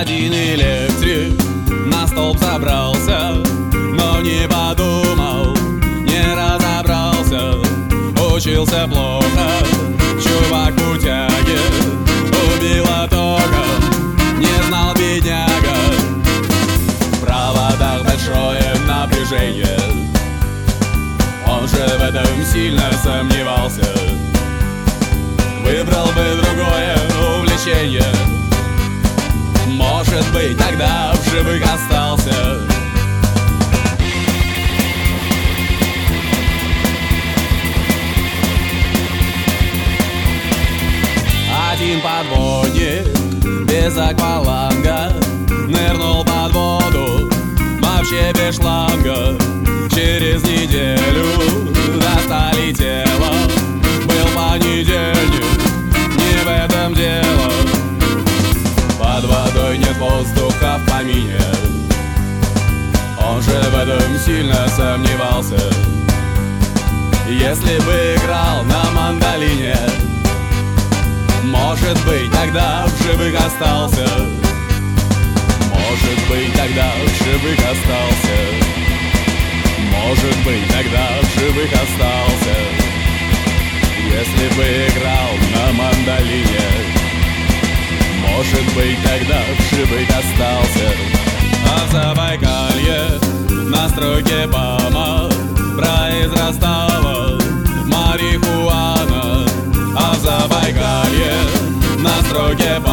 Один электрик на столб забрался, но не подумал, не разобрался. Учился плохо, чувак в утяге, убило током, не знал бедняга. В проводах большое напряжение, он же в этом сильно сомневался. Выбрал бы другое увлечение, может быть, тогда в живых остался. Один подводник без акваланга нырнул под воду, вообще без шланга. Через неделю достали тело, был понедельник, не в этом дело. Под водой нет воздуха в помине, он же в этом сильно сомневался. Если бы играл на мандолине, может быть, тогда в живых остался. Может быть, тогда в живых остался. Может быть, тогда в живых остался. Если бы играл на мандолине, может быть, тогда в живых остался. А в Забайкалье на стройке БАМа произрастала марихуана. А в Забайкалье на стройке